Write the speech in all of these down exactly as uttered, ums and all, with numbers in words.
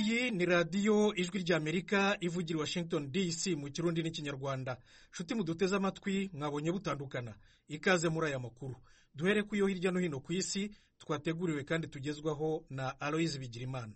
iyi ni radiyo ijwi ry'Amerika ivugira Washington D C mu kirundi n'ikinyarwanda. Nshuti muduteze amatwi, mwabonye butandukana, ikaze muri aya makuru. Duhere ku yo hirya no hino ku isi twateguriwe kandi tugezwaho na Aloise Bigirimana.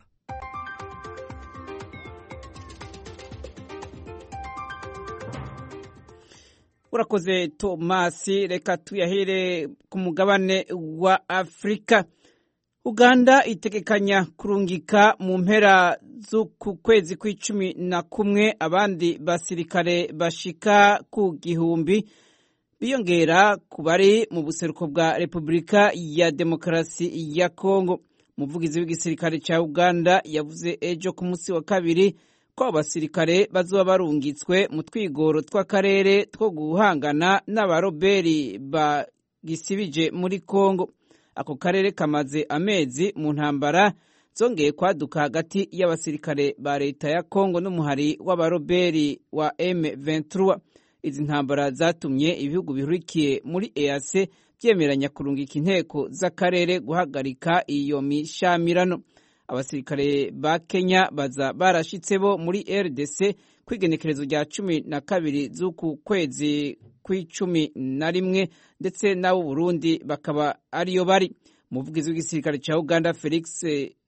Urakoze Thomas, reka tuyahere ku mugabane wa Afrika. Uganda itegekanya kurungika mu mpera z'uku kwezi kw'icumi na kumwe abandi basirikare bashika ku gihumbi biyongera ku bari mu buseruko bwa Repubulika ya Demokarasi ya Kongo. Umuvugizi w'igisirikare ca Uganda yavuze ejo ku munsi wa kabiri ko abasirikare bazoba barungitswe mu twigoro tw'akarere two guhangana n'abaroberi bagisibije muri Kongo. Ako karere kamaze amezi mu ntambara zongeye kwaduka hagati y'abasirikare ba leta ya Kongo n'umuhari w'abaroberi wa M vingt-trois. Izi ntambara zatumye ibihugu bihurikiye muri E A C byemeranya kurungika inteko z'akarere guhagarika iyo mishamirano. Abasirikare ba Kenya baza barashitse bo muri R D C kwigenekerezo rya cumi na kabiri z'uku kwezi kw'icumi na rimwe ndetse n'abo Burundi bakaba ariyo bari. Umuvugizi w'igisirikare ca Uganda Felix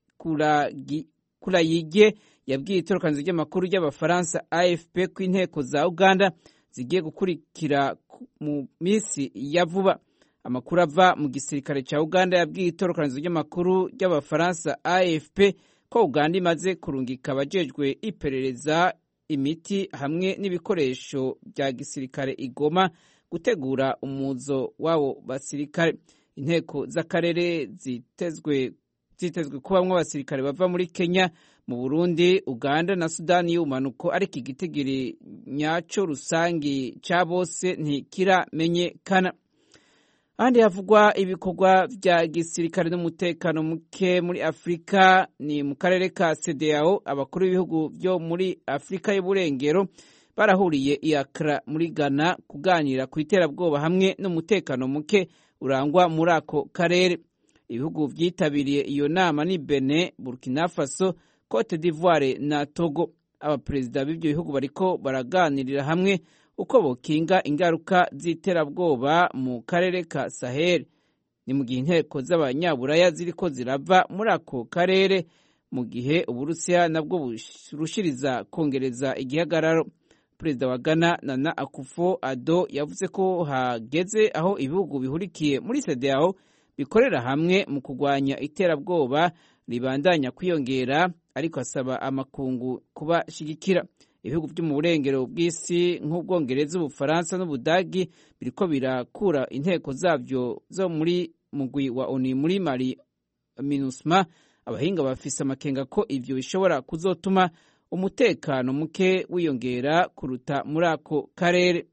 Kulayigye yabwiye itorokanizo ry'amakuru ry'abafaransa A F P ko inteko za Uganda zigiye gukurikira mu misi ya vuba. Amakuru ava mu gisirikare ca Uganda yabwiye itorokanizo ry'amakuru ry'abafaransa A F P ko Uganda imaze kurungika abajejwe iperereza, imiti hamwe n'ibikoresho bya gisirikare igoma gutegura umuzo wabo basirikare. Inteko z'akarere zitezwe zitezwe kubamwe abasirikare bava muri Kenya, mu Burundi, Uganda na Sudani y'ubumanuko, ariko igitigiri nyaco rusangi ca bose ntikiramenyekana. Ahandi havugwa ibikorwa vya gisirikare n'umutekano muke muri Afrika ni mu karere ka C D A O. Abakuru b'ibihugu byo muri Afrika y'uburengero barahuriye i Accra muri Ghana kuganira ku iterabwoba hamwe n'umutekano muke urangwa muri ako karere. Ibihugu vyitabiriye iyo nama ni Benin, Burkina Faso, Cote d'Ivoire na Togo. Abaperezida b'ibyo bihugu bariko baraganirira hamwe uko bokinga ingaruka z'iterabwoba mu karere ka Sahel. Ni mu gihe inteko z'abanyaburaya ziriko zirava muri ako karere, mu gihe Uburusiya nabwo burushiriza kongereza igihagararo. Perezida wa Ghana Nana Akufo-Addo yavuze ko hageze aho ibihugu bihurikiye muri C D A O bikorera hamwe mu kurwanya iterabwoba ribandanya kwiyongera, ariko asaba amakungu kubashigikira. Ibihugu byo mu burengero bw'isi nk'Ubwongereza, Ubufaransa n'Ubudagi biriko birakura inteko zavyo zo muri mugwi wa O N U muri Mali MINUSMA. Abahinga bafise amakenga ko ivyo bishobora kuzotuma umutekano muke wiyongera kuruta muri ako karere.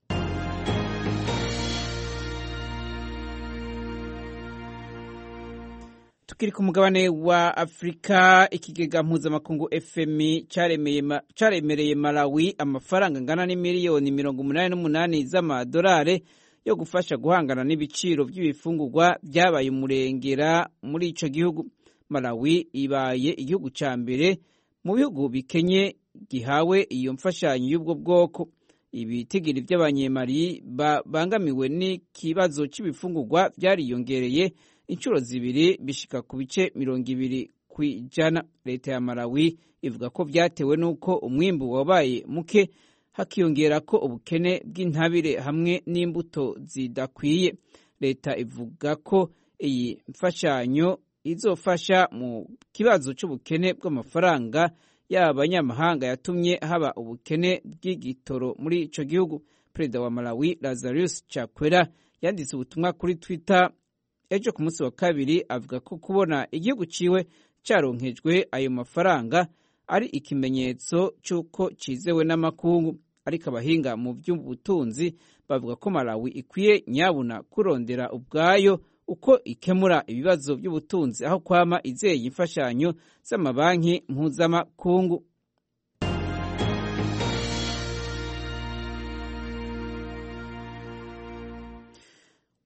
Tukiri ku mugabane wa Afrika, ikigega mpuzamakungu F M I caremereye Malawi amafaranga angana n'imiliyoni mirongo umunani n'umunani z'amadolari yo gufasha guhangana n'ibiciro by'ibifungurwa byabaye umurengera muri ico gihugu. Malawi ibaye igihugu ca mbere mu bihugu bikenye gihawe iyo mfashanyo y'ubwo bwoko. Ibitigiri by'abanyemari babangamiwe n'ikibazo c'ibifungurwa byariyongereye inshuro zibiri bishika ku bice mirongo ibiri kw'ijana. Leta ya Malawi ivuga ko vyatewe n'uko umwimbu wabaye muke, hakiyongera ko ubukene bw'intabire hamwe n'imbuto zidakwiye. Leta ivuga ko iyi mfashanyo izofasha mu kibazo c'ubukene bw'amafaranga y'abanyamahanga yatumye haba ubukene bw'igitoro muri ico gihugu. Perezida wa Malawi Lazarus Chakwera yanditse ubutumwa kuri Twitter ejo ku munsi wa kabiri avuga ko kubona igihugu ciwe caronkejwe ayo mafaranga ari ikimenyetso c'uko cizewe n'amakungu. Ariko abahinga mu by'ubutunzi bavuga ko Malawi ikwiye nyabuna kurondera ubwayo uko ikemura ibibazo by'ubutunzi aho kwama izeye imfashanyo z'amabanki mpuzamakungu.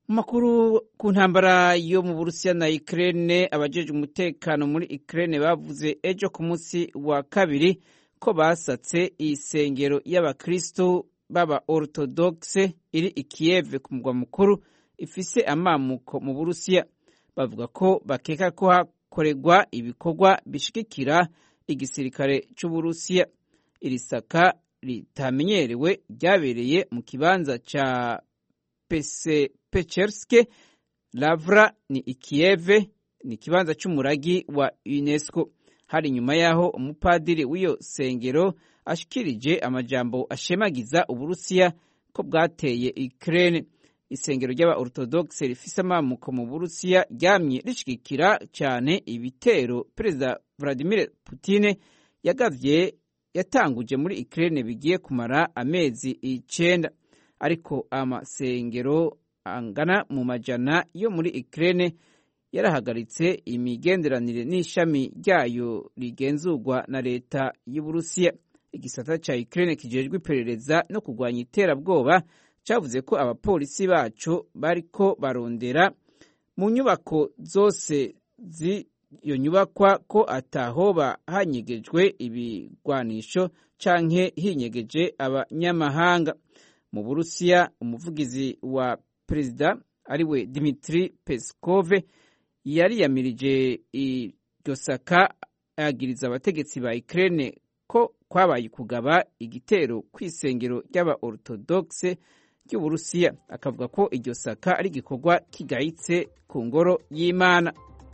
Mu makuru ku ntambara yo mu Burusiya na Ukraine, abajeje umutekano muri Ukraine bavuze ejo ku munsi wa kabiri ko basatse isengero y'abakristo baba orthodoxe iri i Kiev ku mugwa mukuru ifise amamuko mu Burusiya. Bavuga ko bakeka ko hakorerwa ibikorwa bishigikira igisirikare c'Uburusiya. Iri saka ritamenyerewe ryabereye mu kibanza ca Pecherske Lavra ni i Kiev, ni kibanza c'umuragi wa UNESCO. Hari nyuma yaho umupadiri w'iyo sengero ashikirije amajambo ashemagiza Uburusiya ko bwateye Ukraine. Isengero ry'aba orthodoxe rifise amamuko mu Burusiya ryamye rishigikira cyane ibitero Perezida Vladimir Putin yagavye yatanguje muri Ukraine bigiye kumara amezi icenda. Ariko amasengero angana mu majana yo muri Ukraine yarahagaritse imigenderanire n'ishami ryayo rigenzurwa na leta y'Uburusiya. Igisata ca Ukraine kijejwe iperereza no kurwanya iterabwoba cavuze ko abapolisi bacu bariko barondera mu nyubako zose z'iyo nyubakwa ko atahoba hanyegejwe ibigwanisho canke hinyegeje abanyamahanga. Mu Burusiya, umuvugizi wa perezida ariwe Dmitry Peskov yari yamirije iryo saka agiriza abategetsi ba Ukraine ko kwabaye kugaba igitero kw'isengero ry'aba orthodoxe ry'Uburusiya. Akavuga ko iryo saka ari igikorwa kigayitse ku ngoro y'Imana.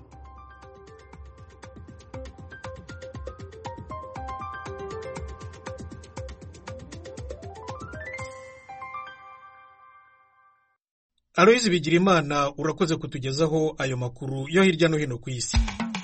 Aloyizi Bigirimana, urakoze kutugezaho ayo makuru yo hirya no hino ku isi.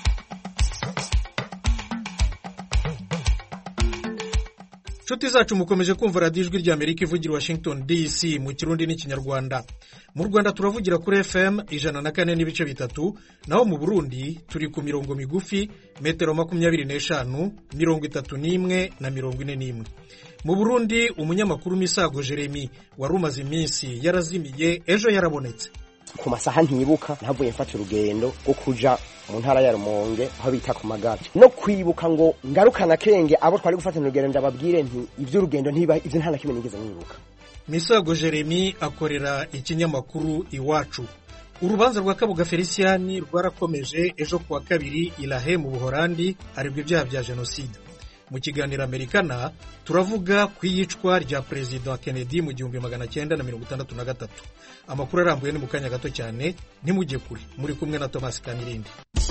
Nshuti zacu mukomeje kumva radiyo ijwi ry'Amerika ivugira Washington D C mu Kirundi n'Ikinyarwanda. Mu Rwanda turavugira kuri F M ijana na kane n'ibice bitatu, naho mu Burundi turi ku mirongo migufi metero makumyabiri n'eshanu, mirongo itatu n'imwe na mirongo ine n'imwe. Mu Burundi umunyamakuru Misago Jeremy wari umaze iminsi yarazimiye ejo yarabonetse. Ku masaha ntibuka ntavuye mfata urugendo rwo kuja mu ntara ya Rumonge aho bita ku Magati no kwibuka ngo ngarukana kenge abo twari gufatana urugendo ndababwire nti ivyo urugendo ntiba ivyo ntana kimwe nigeze mwibuka. Misago Jeremy akorera ikinyamakuru Iwacu. Urubanza rwa Kabuga Feliciani rwarakomeje ejo kuwa kabiri Ilahe mu Buholandi aribwo ibyaha bya jenoside. Mu kiganiro Amerikana turavuga ku iyicwa rya Perezida Kennedy mu gihumbi magana cyenda na mirongo itandatu na gatatu. Amakuru arambuye ni mu kanya gato cyane, ntimujye kure. Muri kumwe na Thomas Kanirindi.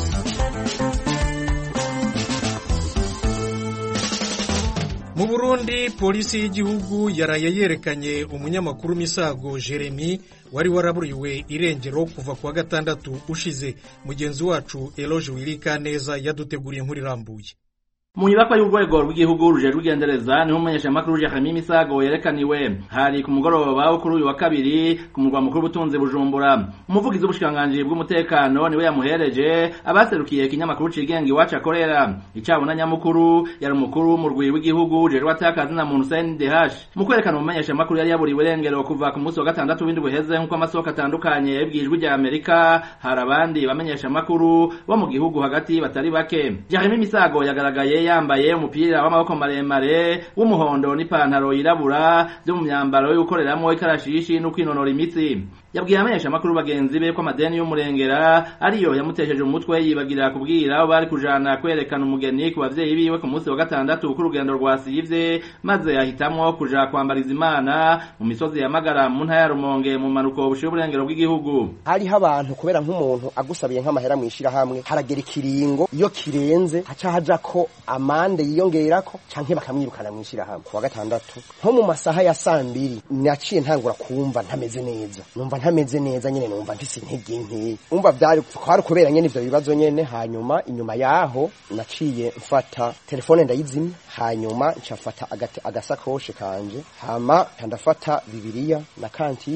Mu Burundi polisi y'igihugu yaraye yerekanye umunyamakuru Misago Jeremy wari waraburiwe irengero kuva kuwa gatandatu ushize. Mugenzi wacu Eloge Wilikaneza yaduteguriye inkuru irambuye. Mu nyubakwa y'urwego rw'igihugu rujejwe ugendereza niho umumenyeshamakuru Jeremy Misago yerekaniwe hari ku mugoroba wo kuri uyu wa kabiri ku murwa mukuru w'ubutunzi Bujumbura. Umuvugizi w'ubushikiranganji bw'umutekano niwe yamuhereje abaserukiye ikinyamakuru cigenga Iwacu akorera. Icabona nyamukuru yari umukuru mu rwego rw'igihugu rujejwe atakazi na muntu C N D H. Mu kwerekana umumenyeshamakuru yari yaburiwe irengero kuva ku munsi wa gatandatu w'indwi uheze nk'uko amasoko atandukanye yabwijwe rya Amerika, hari abandi bamenyeshamakuru bo mu gihugu hagati batari bake. Jeremy Misago yagaragaye yambaye umupira w'amaboko maremare w'umuhondo n'ipantaro yirabura byo mu myambaro yo gukoreramo ikarashishi no kwinonora imitsi. Yabwiye amenyesha makuru bagenzi be ko amadeni y'umurengera ariyo yamutesheje umutwe yibagira kubwira bari kujana kwerekana umugeni ku bavyeyi biwe ku munsi wa gatandatu ku rugendo rwa sivye, maze yahitamwo kuja kwambariza Imana mu misozi ya Magara mu ntara ya Rumonge mu manuko bushiye uburengero bw'igihugu. Hariho abantu kubera nk'umuntu agusabiye nk'amahera mwishira hamwe haragera ikiringo iyo kirenze haca haja ko amande yiyongerako canke bakamwirukana mwishira hamwe. Ku wa gatandatu nko mu masaha ya sambiri naciye ntangura kumva ntameze neza, numva ntameze neza nyene, numva mfise intege nke, umva vyari kwari kubera nyene ivyo bibazo nyene. Hanyuma inyuma yaho naciye mfata telefone ndayizimya, hanyuma ncafata agasakoshe kanje, hama ndafata Bibiliya na kantike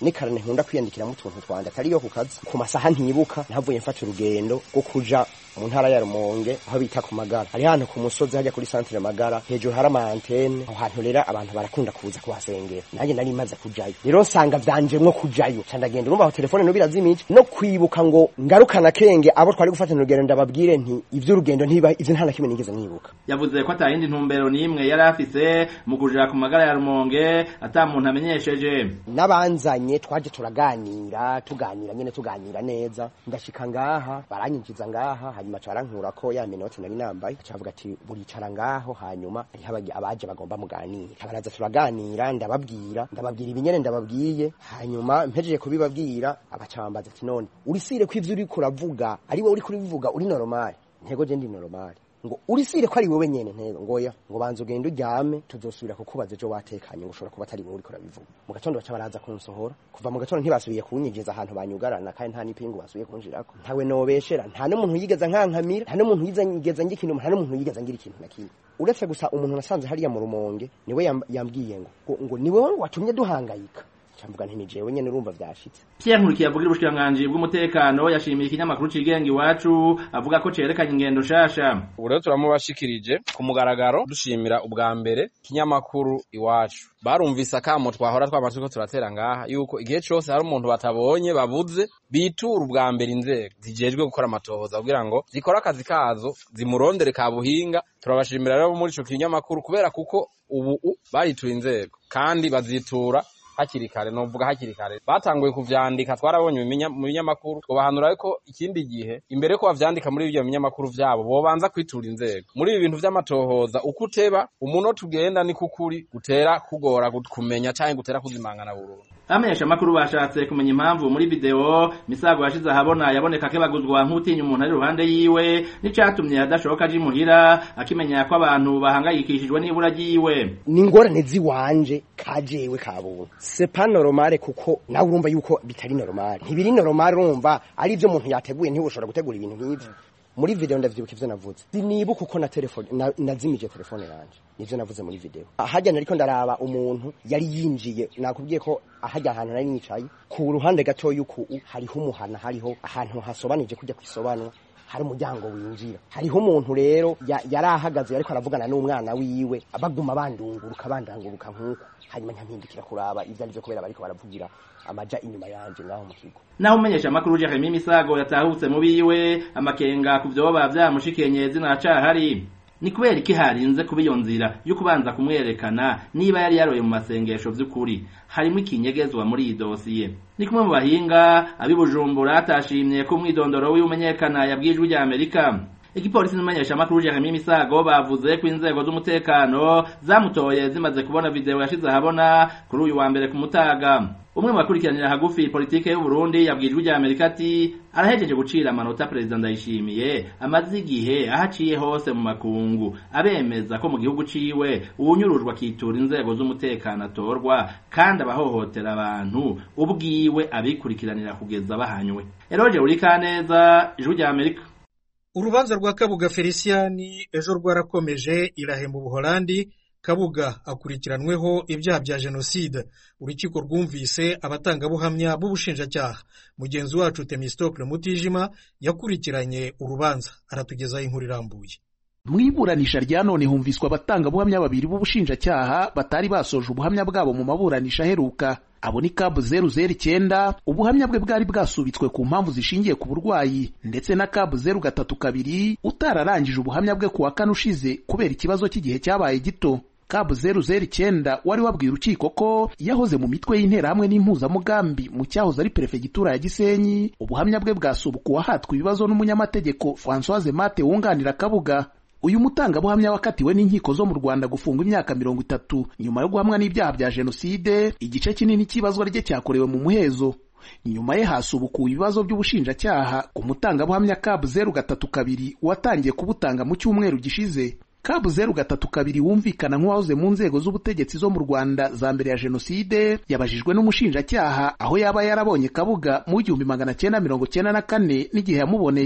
nikarane nkunda kwiyandikira mu tuntu twanda atari yo ku kazi ku masaha ntibuka ntavuye mfata urugendo rwo kuja mu ntara ya Rumonge aho bita ku Magara hari hano ku musozi hajya kuri centre Magara hejuru hari ama antenne aho hantu rero abantu barakunda kuza kuhasengera nanjye nari maze kujayo rero nsanga byanjemwo kujayo candagenda urumva aho telefone no birazimije no kwibuka ngo ngarukana kenge abo twari gufata urugendo ndababwire nti ivyo urugendo ntiba ivyo ntana kimwe nigeze nibuka yavuze ko atayindi ntumbero nimwe yari afise mu kuja ku Magara ya Rumonge ata muntu amenyesheje nabanzanye twaje turaganira tuganira nyene tuganira neza ndashika ngaha baranyinjiza ngaha hanyuma carankura ko ya minota nari nambaye cavuga ati buricara ngaho hanyuma habaje abaje bagomba muganira abaraza turaganira ndababwira ndababwira ibinyene ndababwiye hanyuma mpejeje kubibabwira abacambaza ati none urisire ko ivyo uri kuravuga ari we uri kurivuga uri normal ntego je ndi normal ngo urisire ko ari wowe nyene ntego ngoya ngo banze ugende uryame tuzosubira kukubaza ejo watekanye ngo ushobora kuba atari wowe uri kurabivuga mu gatondo baca baraza kunsohora kuva mu gatondo ntibasubiye kunyinjiza ahantu banyugarana kandi nta nipingu basubiye kunjirako ntawe nobeshera nta n'umuntu yigeza nkankamira nta n'umuntu yigeza ngira ikintu nta n'umuntu yigeza ngira ikintu na kimwe uretse gusa umuntu nasanze hariya mu Rumonge niwe yambwiye ngo ngo niwe ngo watumye duhangayika cambuga nti nijewe nyene urumva vyashitse Pierre Nkurikiye avugira ubushikiranganje bw'umutekano yashimiye ikinyamakuru cigenga iwacu avuga ko cerekanye ingendo shasha urero turamubashikirije ku mugaragaro dushimira ubwa mbere kinyamakuru iwacu barumvise akamo twahora twamaze ko turatera ngaha yuko igihe cyose hari umuntu batabonye babuze bitura ubwa mbere inzego zijejwe gukora amatohoza kugira ngo zikora akazi kazo zimurondere ka buhinga turabashimira rero muri ico kinyamakuru kubera kuko ubu baritura inzego kandi bazitura hakiri kare novuga hakiri kare batanguye kuvyandika twarabonye mu binyamakuru twobahanura ko ikindi gihe imbere ko bavyandika muri ibyo binyamakuru vyabo bobanza kwitura inzego muri ibi bintu vy'amatohoza uko uteba umuntu tugenda ni kukuri gutera kugora kumenya canke gutera kuzimangana bururu amenyesha makuru bashatse kumenya impamvu muri video Misago yashize ahabona yaboneka ke baguzwa nk'utinya umuntu ari ruhande yiwe n'icatumye adashoka aje muhira akimenya ko abantu bahangayikishijwe n'ibura giwe n'ingorane ziwanje kajewe kabuntu c'est pas normal kuko nawe urumva yuko bitari normal ntibiri normal urumva ari byo umuntu yateguye ntibushobora gutegura ibintu nk'ivyo muri video ndavyibuka ivyo navuze sinibuka uko na telefone nazimije telefone yanje nivyo navuze muri video ahajya nariko ndaraba umuntu yari yinjiye nakubwiye ko ahajya ahantu nari nicaye ku ruhande gato yuko hariho umuhana hariho ahantu hasobanije kujya kwisobanura hari umuryango winjira hariho umuntu rero yarahagaze ariko aravugana n'umwana wiwe abaguma bandunguruka bandanguruka nkuko hanyuma nyampindukira kuraba ivyo arivyo kubera bariko baravugira amaja inyuma yanje ngaho mu kigo naho umenyesha makuru Jeremy Misago yatahutse mu biwe amakenga kuvyoba vyamushikenye zina cahari ni kubera iki harinze kubiyo nzira yo kubanza kumwerekana niba yari yaroye mu masengesho vy'ukuri harimo ikinyegezwa muri iyi dosiye ni kumwe mu bahinga abibujumbura atashimye ko mwidondoro w'umenyekana yabwijwe rya Amerika igipolisi n'umenyesha makuru Jeremy Misago bavuze ko inzego z'umutekano zamutoye zimaze kubona video yashize ahabona kuri uyu wa mbere ku Mutaga umwe mu bakurikiranira hagufi politike y'u Burundi yabwijwe rya Amerika ati arahejeje gucira amanota president Ndayishimiye amaze igihe ahaciye hose mu makungu abemeza ko mu gihugu ciwe uwunyurujwa kitura inzego z'umutekano atorwa kandi abahohotera abantu ubwiwe abikurikiranira kugeza bahanywe Eroje Urikaneza ijwi rya Amerika urubanza rwa Kabuga Feliciani ejo rwarakomeje irahemba Ubuholandi Kabuga akurikiranweho ibyaha bya jenoside urukiko rwumvise abatangabuhamya b'ubushinjacyaha mugenzi wacu Temistocle Mutijima yakurikiranye urubanza aratugezaho inkuru irambuye mwiburanisha rya none humviswa abatangabuhamya babiri b'ubushinjacyaha batari basoje ubuhamya bwabo mu maburanisha aheruka abo ni kabu zeru zeru icyenda ubuhamya bwe bwari bwasubitswe ku mpamvu zishingiye ku burwayi ndetse na kabu zeru gatatu kabiri utararangije ubuhamya bwe kuwa kane ushize kubera ikibazo cy'igihe cyabaye gito kabu zeru zeru icyenda wari wabwiye urukiko ko yahoze mu mitwe y'intera hamwe n'impuzamugambi mu cyahoze ari perefegitura ya Gisenyi ubuhamya bwe bwasubukuwe ahatwa ibibazo n'umunyamategeko Françoise Mate wunganira Kabuga uyu mutangabuhamya wakatiwe n'inkiko zo mu Rwanda gufungwa imyaka mirongo itatu nyuma yo guhamwa n'ibyaha bya jenoside igice kinini cy'ibazwa rye cyakorewe mu muhezo nyuma ye hasubukuwe ibibazo by'ubushinjacyaha ku mutangabuhamya kabu zeru gatatu kabiri watangiye kubutanga mu cyumweru gishize kabu zeru gatatu kabiri wumvikana nk'uwahoze mu nzego z'ubutegetsi zo mu Rwanda za mbere ya jenoside yabajijwe n'umushinjacyaha aho yaba yarabonye Kabuga mu igihumbi magana cyenda mirongo cyenda na kane n'igihe yamuboneye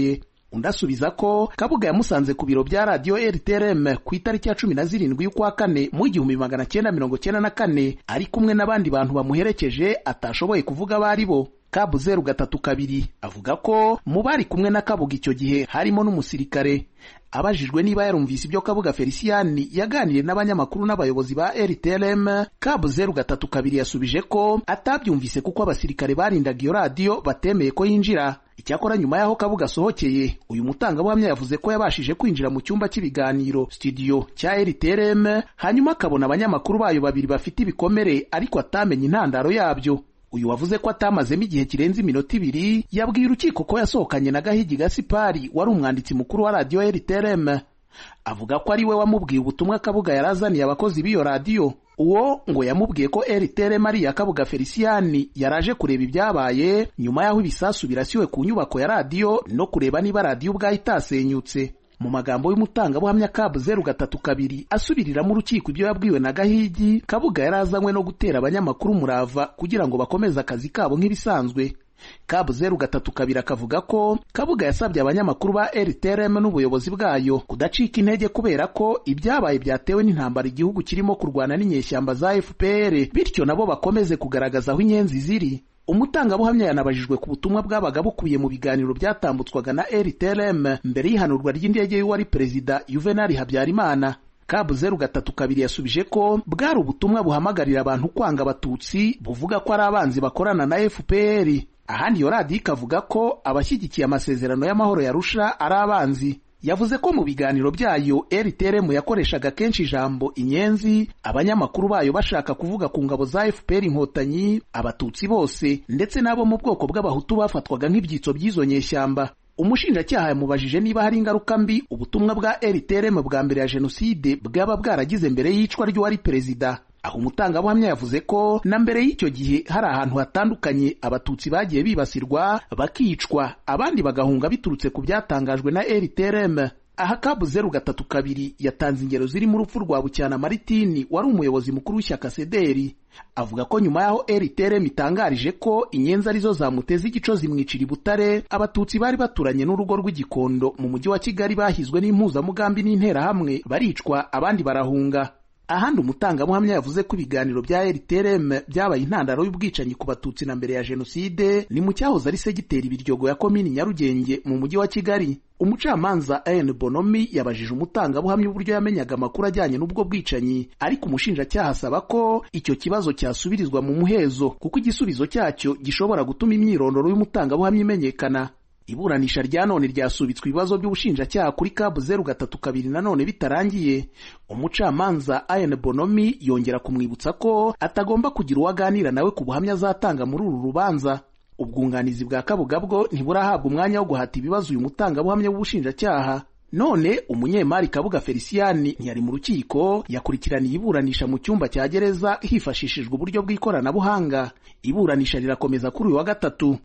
undi asubiza ko Kabuga yamusanze ku biro bya radio R T L M ku itariki ya cumi na zirindwi y'ukwa kane mu igihumbi magana cyenda mirongo cyenda na kane ari kumwe n'abandi bantu bamuherekeje atashoboye kuvuga abari bo. Kabu zeru gatatu kabiri avuga ko mu bari kumwe na Kabuga icyo gihe harimo n'umusirikare. Abajijwe niba yarumvise ibyo Kabuga Felicien yaganiriye n'abanyamakuru n'abayobozi ba R T L M, Kabu zeru gatatu kabiri yasubije ko atabyumvise kuko abasirikare barindaga iyo radio batemeye ko yinjira. Icyakora nyuma yaho Kabuga asohokeye, uyu mutangabuhamya yavuze ko yabashije kwinjira mu cyumba cy'ibiganiro studio cya R T L M, hanyuma akabona abanyamakuru bayo babiri bafite ibikomere ariko atamenye intandaro yabyo. Uyu wavuze ko atamazemo igihe kirenze iminota ibiri yabwiye urukiko ko yasohokanye na Gahigi Gaspari wari umwanditsi mukuru wa radio R T L M. Avuga ko ari we wamubwiye ubutumwa Kabuga yarazaniye abakozi b'iyo radio. Uwo ngo yamubwiye ko R T L M ari ya Kabuga Felicien yaraje kureba ibyabaye nyuma yaho ibisasu birasiwe ku nyubako ya radio no kureba niba radio ubwayo itasenyutse. Mu magambo y'umutangabuhamya Kabu zeru gatatu kabiri asubirira mu rukiko ibyo yabwiwe na Gahigi, Kabuga yarazanywe no gutera abanyamakuru umurava kugira ngo bakomeze akazi kabo nk'ibisanzwe. Kabu zeru gatatu kabiri akavuga ko Kabuga yasabye abanyamakuru ba R T L M n'ubuyobozi bwayo kudacika intege kubera ko ibyabaye byatewe n'intambara igihugu kirimo kurwana n'inyeshyamba za F P R, bityo nabo bakomeze kugaragaza aho inyenzi ziri. Umutangabuhamya yanabajijwe ku butumwa bwabaga bukubiye mu biganiro byatambutswaga na R T L M mbere y'ihanurwa ry'indege y'uwari perezida Juvenal Habyarimana. Kabu zeru gatatu kabiri yasubije ko bwari ubutumwa buhamagarira abantu kwanga abatutsi buvuga ko ari abanzi bakorana na F P R. Ahandi yo radio ikavuga ko abashyigikiye amasezerano y'amahoro ya Arusha ari abanzi. Yavuze ko mu biganiro byayo R T L M yakoreshaga kenshi ijambo inyenzi, abanyamakuru bayo bashaka kuvuga ku ngabo za F P R inkotanyi, abatutsi bose ndetse n'abo mu bwoko bw'abahutu bafatwaga nk'ibyitso by'izo nyeshyamba. Umushinjacyaha yamubajije niba hari ingaruka mbi ubutumwa bwa R T L M bwa mbere ya jenoside bwaba bwaragize mbere y'icwa ry'uwari perezida. Aho umutangabuhamya yavuze ko na mbere y'icyo gihe hari ahantu hatandukanye abatutsi bagiye bibasirwa bakicwa, abandi bagahunga biturutse ku byatangajwe na R T L M. Aha Kabu zeru gatatu kabiri yatanze ingero ziri mu rupfu rwa Bucyana Maritini wari umuyobozi mukuru w'ishyaka Sederi. Avuga ko nyuma yaho R T L M itangarije ko inyenzi arizo zamuteze igico zimwicira i Butare, abatutsi bari baturanye n'urugo rw'Igikondo mu mujyi wa Kigali bahizwe n'impuzamugambi n'interahamwe baricwa, abandi barahunga. Ahandi umutangabuhamya yavuze ko ibiganiro bya R T L M byabaye intandaro y'ubwicanyi ku batutsi na mbere ya jenoside ni mu cyahoze ari segiteri Biryogo ya komini Nyarugenge mu mujyi wa Kigali. Umucamanza N Bonomi yabajije umutangabuhamya uburyo yamenyaga amakuru ajyanye n'ubwo bwicanyi, ariko umushinjacyaha asaba ko icyo kibazo cyasubirizwa mu muhezo kuko igisubizo cyacyo gishobora gutuma imyirondoro y'umutangabuhamya imenyekana. Iburanisha rya none ryasubitswe ibibazo by'ubushinjacyaha kuri Kabu zeru gatatu kabiri nanone bitarangiye. Umucamanza N Bonomi yongera kumwibutsa ko atagomba kugira uwaganira nawe ku buhamya azatanga muri uru rubanza. Ubwunganizi bwa Kabuga bwo ntiburahabwa umwanya wo guhata ibibazo uyu mutangabuhamya w'ubushinjacyaha. None umunyemari Kabuga Felicien ntiyari mu rukiko, yakurikiraniye iburanisha mu cyumba cya gereza hifashishijwe uburyo bw'ikoranabuhanga. Iburanisha rirakomeza kuri uyu wa gatatu.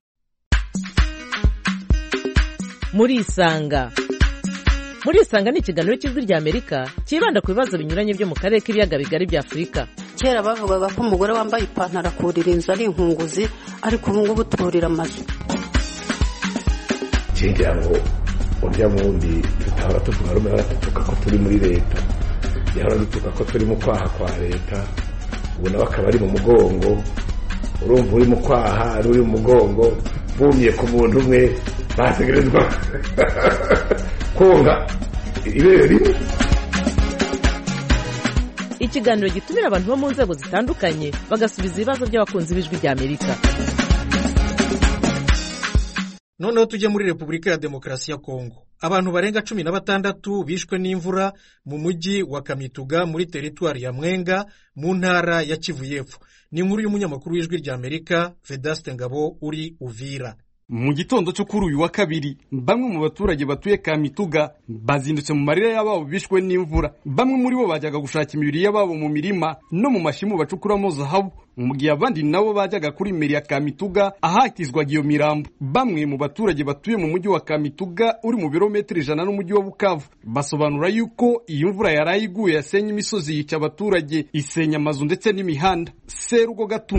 Muri Isanga. Muri Isanga ni ikiganiro cy'Ijwi rya Amerika kibanda ku bibazo binyuranye byo mu karere k'ibiyaga bigari bya Afurika. Kera bavugaga ko umugore wambaye ipantaro akurira inzu ari inkunguzi, ariko ubu ngubu turira amazu. Cyingira ngo urya mundi tutahora tuvuga rumwe baratutuka ko turi muri leta, yahora dutuka ko turi mu kwaha kwa leta, ubu nawe akaba ari mu mugongo. Urumva uri mu kwaha ari uri mu mugongo, bumye ku muntu umwe bategerezwa konga ibere rimwe. Ikiganiro gitumira abantu bo mu nzego zitandukanye bagasubiza ibibazo by'abakunzi b'Ijwi rya Amerika. Noneho tujye muri Repubulika ya Demokarasi ya Kongo. Abantu barenga cumi na batandatu bishwe n'imvura mu mujyi wa Kamituga muri teritwari ya Mwenga mu ntara ya Kivu y'Epfo. Ni inkuru y'umunyamakuru w'Ijwi rya Amerika Vedaste Ngabo uri Uvira. Mu gitondo cyo kuri uyu wa kabiri, bamwe mu baturage batuye Kamituga bazindutse mu marira y'ababo bishwe n'imvura. Bamwe muri bo bajyaga gushaka imibiri y'ababo mu mirima no mu mashimu bacukuramo zahabu, mu gihe abandi nabo bajyaga kuri meri ya Kamituga ahakizwaga iyo mirambo. Bamwe mu baturage batuye mu mujyi wa Kamituga uri mu birometero ijana n'umujyi wa Bukavu basobanura yuko iyi mvura yarayiguye yasenye imisozi yica abaturage, isenya amazu ndetse n'imihanda. Serugo Gatunzi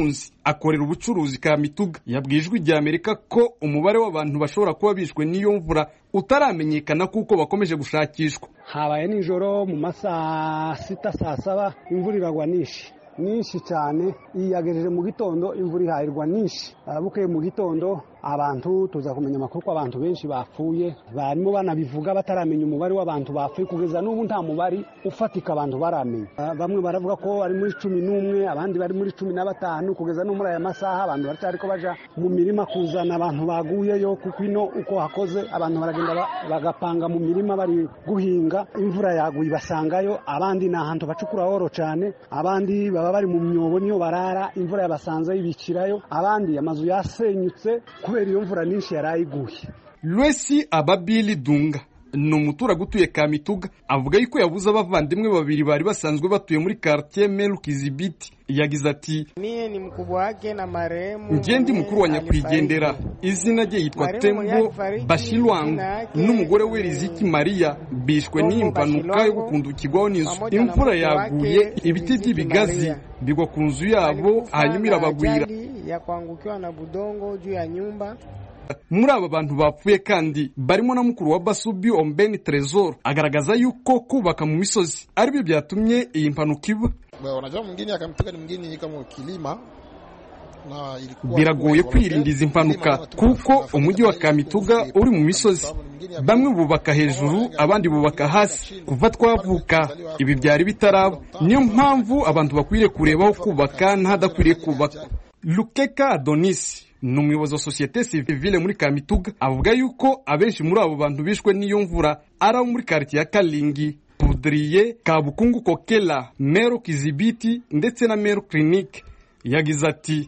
akorera ubucuruzi Kamituga yabwiye ijwi rya Amerika ko umubare w'abantu bashobora kuba bishwe n'iyo mvura utaramenyekana kuko bakomeje gushakishwa. Habaye nijoro mu masaa sita saa saba imvura iragwa nishi nishi cyane, iyagejeje mu gitondo imvura ihayirwa nishi. Bukeye mu gitondo abantu tuza kumenya amakuru ko abantu benshi bapfuye, barimo banabivuga bataramenya umubare w'abantu bapfuye, kugeza n'ubu nta mubari ufatika abantu baramenya. Bamwe baravuga ko ari muri cumi n'umwe, abandi bari muri cumi na batanu, kugeza no muri aya masaha abantu baracyari ko baja mu mirima kuzana abantu baguyeyo, kuko ino uko hakoze abantu baragenda bagapanga mu mirima bari guhinga, imvura yaguye basangayo, abandi ni ahantu bacukura oro cyane, abandi baba bari mu myobo niyo barara, imvura yabasanze ibikirayo, abandi amazu yasenyutse kubera iyo mvura nyinshi yarayiguye. Lwesi Ababili Dunga ni umuturage utuye Kamituga, avuga yuko yabuze abavandimwe babiri bari basanzwe batuye muri quartier Meru Kizibiti. Yagize ati, mie ni mkubwa wake na marehemu, nje ndi mukuru wa nyakwigendera, izina rye yitwa Tembo Bashilwangu, n'umugore we Riziki Maria, bishwe n'impanuka yo gukundukirwaho n'inzu. Imvura yaguye, ibiti by'ibigazi bigwa ku nzu yabo, hanyuma irabagwira. ya kuangukiwa na budongo juu ya nyumba. Muri aba bantu bapfuye kandi barimo na mukuru wa Basubi Ombeni Trezor, agaragaza yuko kubaka mu misozi ari byo byatumye iyi mpanuka iba. Unajua mwingine akampiga ni mwingine kama kilima. Biragoye kwirinda izi mpanuka kuko umujyi wa Kamituga uri mu misozi, bamwe bubaka hejuru abandi bubaka hasi. Kuva twavuka ibi byari bitaraba, niyo mpamvu abantu bakwiriye kurebaho kubaka ntadakwiriye kubaka. Lukeka Adonis ni umuyobozi wa societe civile muri Kamituga, avuga yuko abenshi muri abo bantu bishwe n'iyo mvura ari abo muri quartier ya Kalingi, Pudriye, Kabukungu, Kokela, Meru Kizibiti ndetse na Meru Clinique. Yagize ati,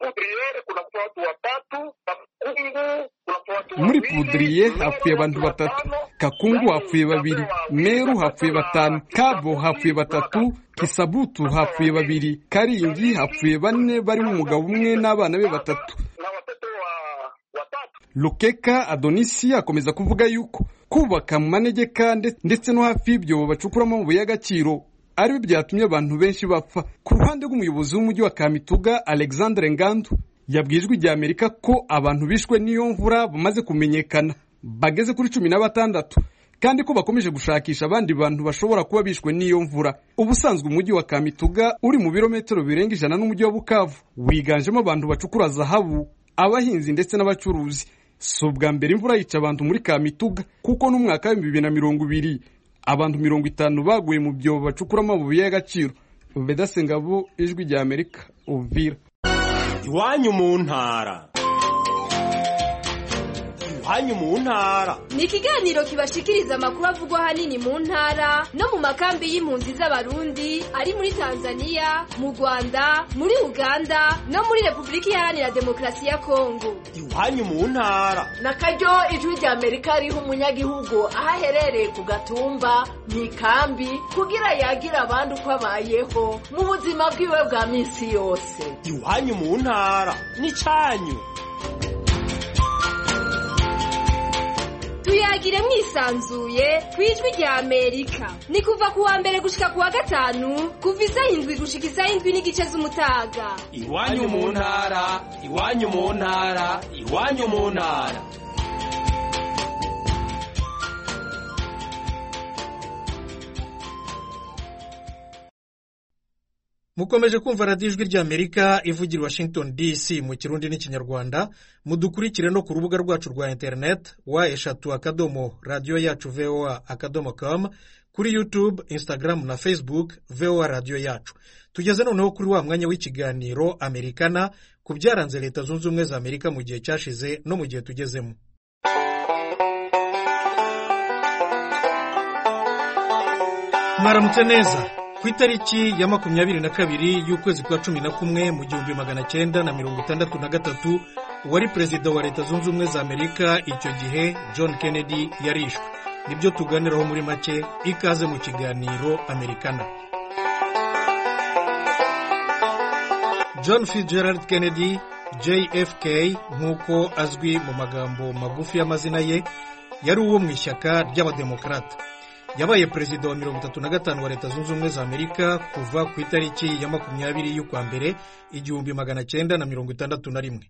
muri Pudriye hapfuye abantu batatu, Kakungu hapfuye babiri, Meru hapfuye batanu, Kabo hapfuye batatu, Kisabutu hapfuye babiri, Karingi hapfuye bane barimo umugabo umwe n'abana be batatu. Lukeka Adonisi akomeza kuvuga yuko kubaka mu manegeka ndetse no hafi y'ibyo bacukuramo amabuye y'agaciro ari byo byatumye abantu benshi bapfa. Ku ruhande rw'umuyobozi w'umujyi wa Kamituga Alexandre Ngandu, yabwijwe ijya Amerika ko abantu bishwe n'iyo mvura bamaze kumenyekana bageze kuri cumi na batandatu, kandi ko bakomeje gushakisha abandi bantu bashobora kuba bishwe n'iyo mvura. Ubusanzwe umujyi wa Kamituga uri mu birometero birenga ijana n'umujyi wa Bukavu, wiganjemo abantu bacukura zahabu, abahinzi ndetse n'abacuruzi. Si ubwa mbere imvura yica abantu muri Kamituga, kuko n'umwaka wa bibiri na mirongo ibiri abantu mirongo itanu baguye mu byobo bacukura amabuye y'agaciro. Vedase Ngabo, ijwi rya Amerika, Uvira. Iwanyu mu ntara. Iwanyu mu ntara ni ikiganiro kibashikiriza amakuru avugwa hanini mu ntara no mu makambi y'impunzi z'abarundi ari muri Tanzania, mu Rwanda, muri Uganda no muri Republika Iharanira Demokarasi ya Kongo. Iwanyu mu ntara na karyo ijwi rya Amerika riho umunyagihugu ahaherereye ku gatumba mu ikambi kugira yagira abandi uko abayeho mu buzima bwiwe bwa minsi yose. Iwanyu mu ntara ni canyu. Tuyagire mwisanzuye kwijwi rya Amerika. Ni kuva kuwa mbere gushika kuwa gatanu, kuva isaha indwi gushika isaha indwi n'igice z'umutaga. Iwanyu mu ntara, iwanyu mu ntara, iwanyu mu ntara. Mukomeje kumva radiyo ijwi rya Amerika ivugira Washington D C mu Kirundi n'Ikinyarwanda. Mudukurikire no ku rubuga rwacu rwa internet wa eshatu akadomo radio yacu voa akadomo com, kuri YouTube, Instagram na Facebook voa radio yacu. Tugeze noneho kuri wa mwanya w'ikiganiro Amerikana ku byaranze Leta Zunze Ubumwe za Amerika mu gihe cyashize no mu gihe tugezemo. Mwaramutse neza. Ku itariki ya makumyabiri na kabiri y'ukwezi kwa cumi na kumwe mu gihumbi magana cyenda na mirongo itandatu na gatatu, uwari perezida wa Leta Zunze Ubumwe za Amerika icyo gihe John Kennedy yarishwe. Nibyo tuganiraho muri make. Ikaze mu kiganiro Amerikana. John Fitzgerald Kennedy, J F K nk'uko azwi mu magambo magufi y'amazina ye, yari uwo mu ishyaka ry'abademokarata. yabaye perezida wa mirongo itatu na gatanu wa leta zunze ubumwe za amerika kuva ku itariki ya makumyabiri y'ukwa mbere igihumbi magana cyenda na mirongo itandatu na rimwe.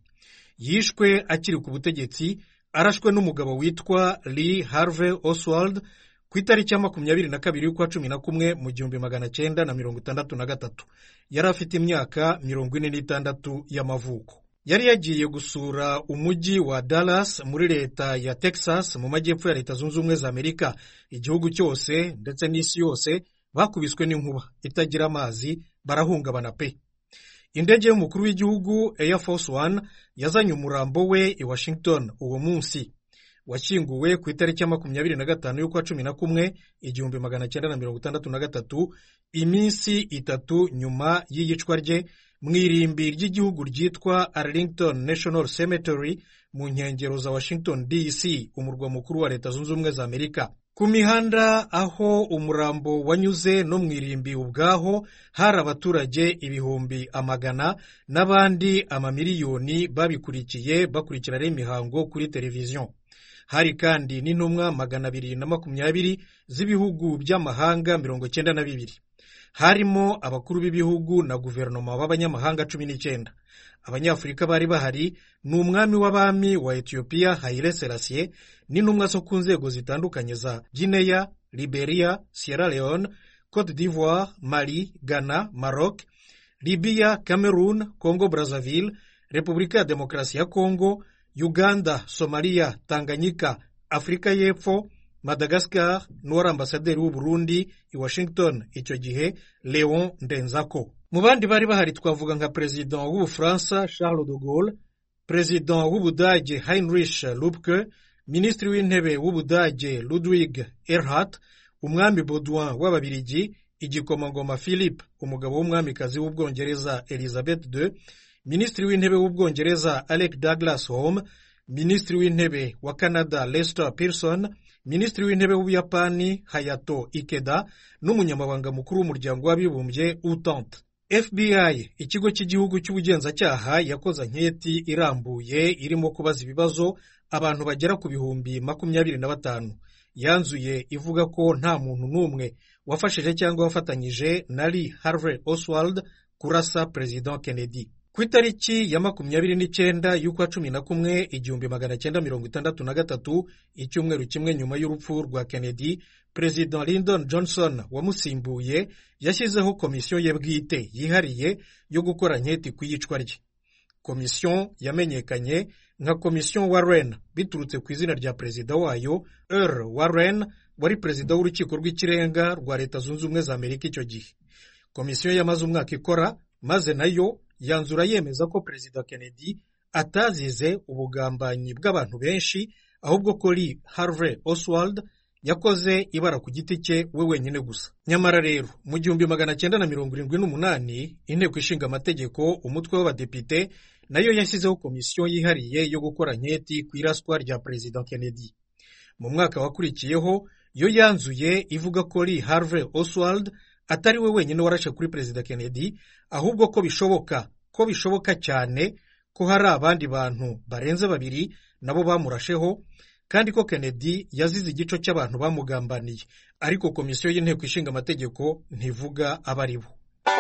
Yishwe akiri ku butegetsi arashwe n'umugabo witwa Lee Harvey Oswald ku itariki ya makumyabiri na kabiri y'ukwa cumi na kumwe mu gihumbi magana cyenda na mirongo itandatu na gatatu. Yari afite imyaka mirongo ine n'itandatu y'amavuko. Yari yagiye gusura umujyi wa Dallas muri leta ya Texas mu majyepfo ya leta zunze ubumwe za Amerika. Igihugu cyose ndetse n'isi yose bakubiswe n'inkuba itagira amazi, barahungabana pe. Indege y'umukuru w'igihugu Air Force One yazanye umurambo we i Washington uwo munsi. Washyinguwe ku itariki ya makumyabiri na gatanu y'ukwa cumi na kumwe igihumbi magana cyenda na mirongo itandatu na gatatu, iminsi itatu nyuma y'iyicwa rye mu irimbi ry'igihugu ryitwa Arlington National Cemetery mu nkengero za Washington D C, umurwa mukuru wa leta zunze ubumwe za Amerika. Ku mihanda aho umurambo wanyuze no mu irimbi ubwaho hari abaturage ibihumbi amagana n'abandi amamiliyoni babikurikiye bakurikirana imihango kuri televiziyo. Hari kandi n'intumwa magana abiri na makumyabiri z'ibihugu by'amahanga mirongo cyenda na bibiri. Harimo abakuru b'ibihugu na guverinoma b'abanyamahanga cumi n'icyenda. Abanyafurika bari bahari ni umwami w'abami wa Ethiopia Haile Selassie n'intumwa zo ku nzego zitandukanye za Guinea, Liberia, Sierra Leone, Cote d'Ivoire, Mali, Ghana, Maroc, Libya, Cameroon, Congo Brazzaville, Repubulika ya Demokarasi ya Congo, Uganda, Somalia, Tanganyika, Afrika y'Epfo, Madagascar, n'uwari ambasaderi w'u Burundi i Washington icyo gihe Leon Ndenzako. Mu bandi bari bahari twavuga nka President w'Ubufaransa Charles de Gaulle, President w'Ubudage Heinrich Lübke, Minisitiri w'intebe w'Ubudage Ludwig Erhard, umwami Baudouin w'Ababiligi, igikomangoma Philip, umugabo w'umwamikazi w'Ubwongereza Elizabeth the Second, Minisitiri w'intebe w'Ubwongereza Alec Douglas Home, Minisitiri w'intebe wa Canada Lester Pearson, Minisitiri w'intebe w'Ubuyapani Hayato Ikeda n'umunyamabanga mukuru w'umuryango w'abibumbye Utante. F B I, ikigo cy'igihugu cy'ubugenzacyaha, yakoze anketi irambuye irimo kubaza ibibazo abantu bagera ku bihumbi makumyabiri na batanu. Yanzuye ivuga ko nta muntu n'umwe wafashije cyangwa wafatanyije na Lee Harvey Oswald kurasa President Kennedy. Ku itariki ya makumyabiri n'icyenda y'ukwa cumi na kumwe igihumbi magana cyenda mirongo itandatu na gatatu, icyumweru kimwe nyuma y'urupfu rwa Kennedy, President Lyndon Johnson wamusimbuye yashyizeho komisiyo ye bwite yihariye yo gukora anketi ku iyicwa rye. Komisiyo yamenyekanye nka Komisiyo Warren biturutse ku izina rya perezida wayo Earl Warren, wari perezida w'urukiko rw'ikirenga rwa leta zunze ubumwe za Amerika icyo gihe. Komisiyo yamaze umwaka ikora, maze nayo yanzura yemeza ko Perezida Kennedy atazize ubugambanyi bw'abantu benshi, ahubwo ko Lee Harvey Oswald yakoze ibara ku giti cye we wenyine gusa. Nyamara rero mu gihumbi magana cyenda na mirongo irindwi n'umunani inteko ishinga amategeko umutwe w'abadepite nayo yashyizeho komisiyo yihariye yo gukora anketi ku iraswa rya Perezida Kennedy. Mu mwaka wakurikiyeho yo yanzuye ivuga ko Lee Harvey Oswald atari we wenyine warashe kuri Perezida Kennedy, ahubwo ko bishoboka ko bishoboka cyane ko hari abandi bantu barenze babiri nabo bamurasheho, kandi ko Kennedy yazize igico cy'abantu bamugambaniye, ariko komisiyo y'inteko ishinga amategeko ntivuga abari bo.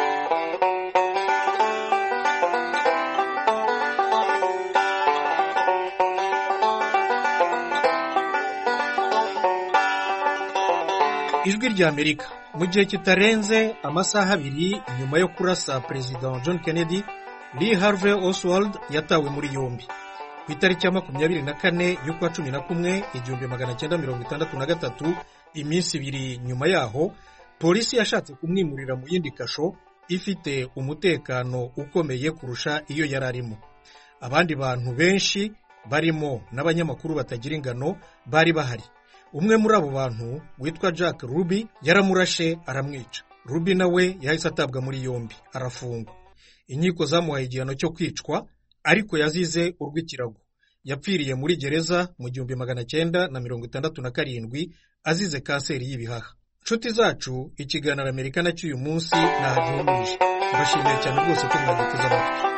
Ijwi rya Amerika. Mu gihe kitarenze amasaha abiri nyuma yo kurasa President John Kennedy, Lee Harvey Oswald yatawe muri yombi. Ku itariki ya makumyabiri na kane y'ukwa cumi na kumwe igihumbi magana cyenda mirongo itandatu na gatatu, iminsi ibiri nyuma yaho, polisi yashatse kumwimurira mu yindi kasho ifite umutekano ukomeye kurusha iyo yari arimo. Abandi bantu benshi barimo n'abanyamakuru batagira ingano bari bahari. Umwe muri abo bantu witwa Jack Ruby yaramurashe aramwica. Ruby nawe yahise atabwa muri yombi arafungwa. Inkiko zamuhaye igihano cyo kwicwa, ariko yazize urw'ikirago. Yapfiriye muri gereza mu gihumbi magana cyenda na mirongo itandatu na karindwi azize kanseri y'ibihaha. Nshuti zacu, ikiganiro Amerika na cy'uyu munsi nahagihumurije. Mbashimiye cyane rwose ko mwagiteze amatwi.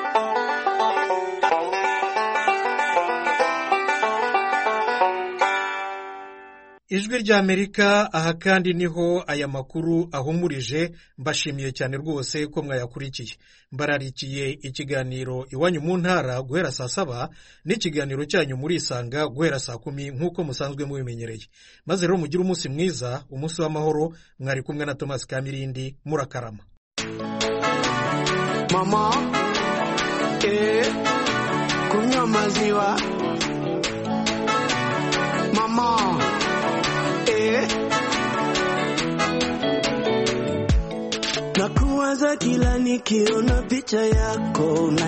ijwi ry'Amerika. Aha kandi niho aya makuru ahumurije. Mbashimiye cyane rwose ko mwayakurikiye. Mbararikiye ikiganiro iwanyu mu ntara guhera saa saba n'ikiganiro cyanyu muri Isanga guhera saa kumi nk'uko musanzwe mubimenyereye. Maze rero mugire umunsi mwiza, umunsi w'amahoro. Mwari kumwe na Thomas Kamirindi. Murakarama. Mama, eh, kunywa maziwa. Mama, eh, nakuwaza kila nikiona picha yako.